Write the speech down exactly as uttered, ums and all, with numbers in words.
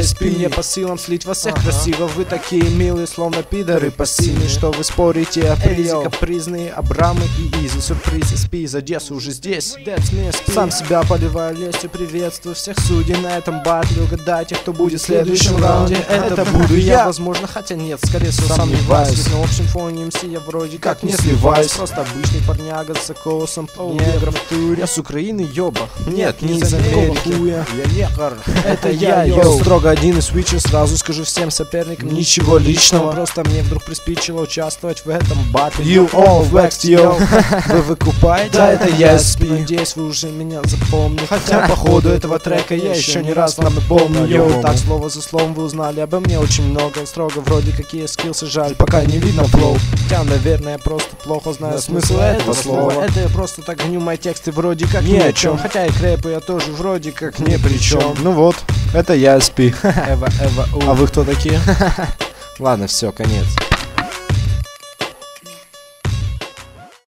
эс пи. Мне по силам слить вас всех красиво. Вы такие милые, словно пидоры пассивные, что вы спорите о призе. Капризные Абрамы и Изы. Сюрприз эс пи из Одессы уже здесь. Сам себя поливаю лестью, приветствую всех судей на этом батле. Угадайте, кто будет в следующем раунде. Это буду я, возможно, хотя нет, скорее всего сомневаюсь. На общем фоне эм си я вроде как не сливаюсь. Просто обычный парняга с соусом негров. Я с Украины, ёба. Нет, не из Америки. Я негр. Это я, йоу. Строго один и свитчер, сразу скажу всем соперникам ничего личного. Просто мне вдруг приспичило участвовать в этом батле. You all flexed, yo. Вы выкупаете? Да, это я эс пи. Надеюсь, вы уже меня запомнили. Хотя по ходу этого трека я еще не раз вам напомню. Йоу, так слово за словом вы узнали обо мне очень много. Строго вроде какие скиллсы, жаль, пока не видно флоу. Хотя, наверное, я просто плохо знаю смысл этого слова. Это я просто так гоню мои тексты вроде как ни о чем. Хотя и крэпы я тоже вроде как ни при чем. Ну вот, это я эс пи. Эва, Эва, у. А вы кто такие? Ладно, все, конец.